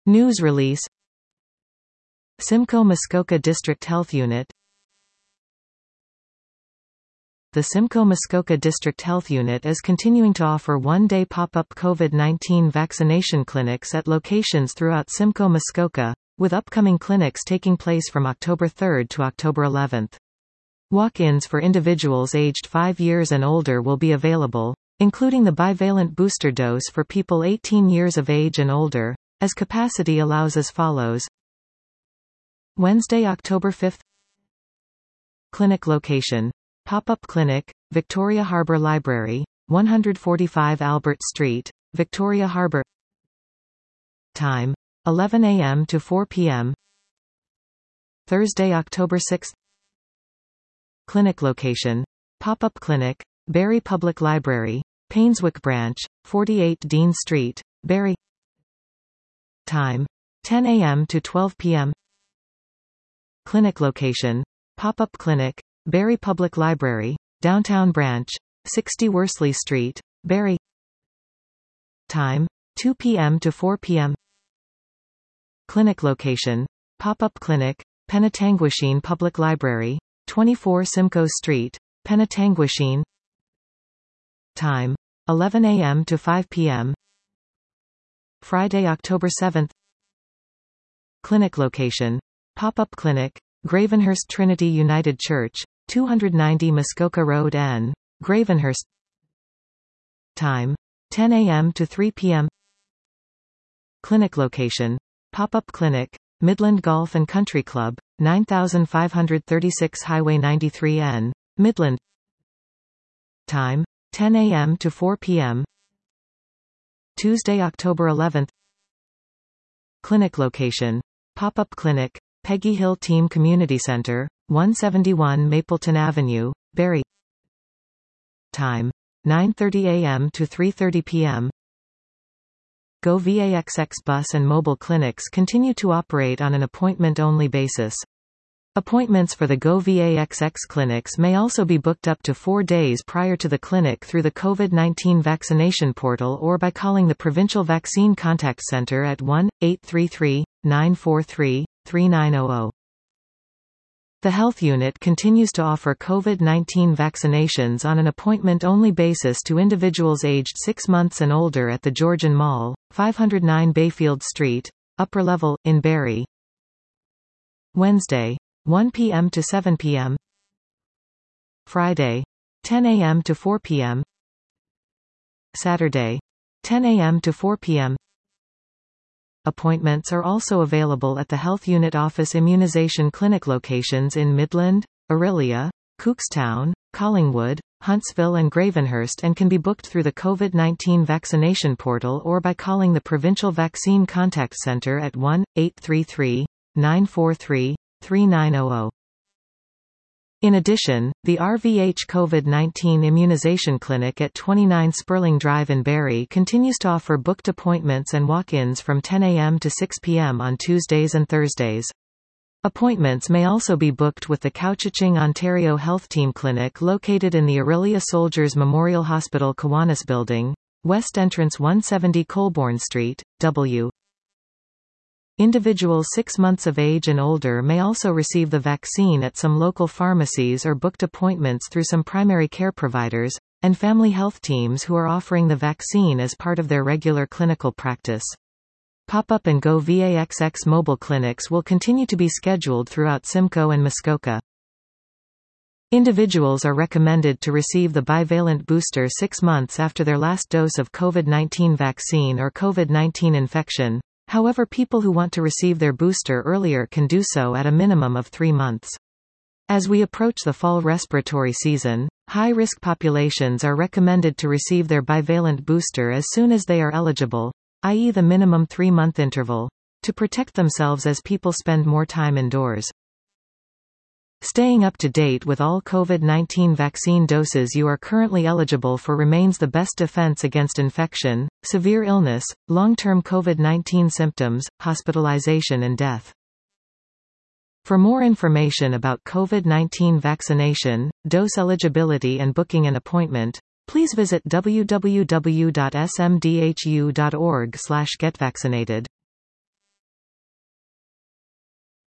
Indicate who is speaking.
Speaker 1: News release. Simcoe Muskoka District Health Unit. The Simcoe Muskoka District Health Unit is continuing to offer one-day pop-up COVID-19 vaccination clinics at locations throughout Simcoe Muskoka, with upcoming clinics taking place from October 3 to October 11. Walk-ins for individuals aged 5 years and older will be available, including the bivalent booster dose for people 18 years of age and older, as capacity allows as follows. Wednesday, October 5. Clinic location. Pop-up clinic, Victoria Harbour Library, 145 Albert Street, Victoria Harbour. Time: 11 a.m. to 4 p.m. Thursday, October 6. Clinic location. Pop-up clinic, Barrie Public Library, Painswick Branch, 48 Dean Street, Barrie. Time: 10 a.m. to 12 p.m. Clinic location. Pop-up clinic, Barrie Public Library, Downtown Branch, 60 Worsley Street, Barrie. Time: 2 p.m. to 4 p.m. Clinic location. Pop-up clinic, Penetanguishene Public Library, 24 Simcoe Street, Penetanguishene. Time: 11 a.m. to 5 p.m. Friday, October 7. Clinic location. Pop-up clinic, Gravenhurst Trinity United Church, 290 Muskoka Road N, Gravenhurst. Time: 10 a.m. to 3 p.m. Clinic location. Pop-up clinic, Midland Golf and Country Club, 9536 Highway 93N, Midland. Time: 10 a.m. to 4 p.m. Tuesday, October 11. Clinic location. Pop-up clinic, Peggy Hill Team Community Center, 171 Mapleton Avenue, Barrie. Time: 9:30 a.m. to 3:30 p.m. GoVAXX bus and mobile clinics continue to operate on an appointment-only basis. Appointments for the GoVAXX clinics may also be booked up to 4 days prior to the clinic through the COVID-19 vaccination portal or by calling the Provincial Vaccine Contact Center at 1-833-943-3900. The Health Unit continues to offer COVID-19 vaccinations on an appointment-only basis to individuals aged 6 months and older at the Georgian Mall, 509 Bayfield Street, Upper Level, in Barrie. Wednesday, 1 p.m. to 7 p.m. Friday, 10 a.m. to 4 p.m. Saturday, 10 a.m. to 4 p.m. Appointments are also available at the Health Unit Office Immunization Clinic locations in Midland, Orillia, Cookstown, Collingwood, Huntsville and Gravenhurst and can be booked through the COVID-19 vaccination portal or by calling the Provincial Vaccine Contact Center at 1-833-943-3900. In addition, the RVH COVID-19 Immunization Clinic at 29 Sperling Drive in Barrie continues to offer booked appointments and walk-ins from 10 a.m. to 6 p.m. on Tuesdays and Thursdays. Appointments may also be booked with the Couchiching Ontario Health Team Clinic located in the Orillia Soldiers Memorial Hospital Kiwanis Building, West Entrance 170 Colborne Street, W. Individuals 6 months of age and older may also receive the vaccine at some local pharmacies or booked appointments through some primary care providers, and family health teams who are offering the vaccine as part of their regular clinical practice. Pop-up and GoVAXX mobile clinics will continue to be scheduled throughout Simcoe and Muskoka. Individuals are recommended to receive the bivalent booster 6 months after their last dose of COVID-19 vaccine or COVID-19 infection. However, people who want to receive their booster earlier can do so at a minimum of 3 months. As we approach the fall respiratory season, high-risk populations are recommended to receive their bivalent booster as soon as they are eligible, i.e. the minimum 3-month interval, to protect themselves as people spend more time indoors. Staying up to date with all COVID-19 vaccine doses you are currently eligible for remains the best defense against infection, severe illness, long-term COVID-19 symptoms, hospitalization and death. For more information about COVID-19 vaccination, dose eligibility and booking an appointment, please visit www.smdhu.org/getvaccinated.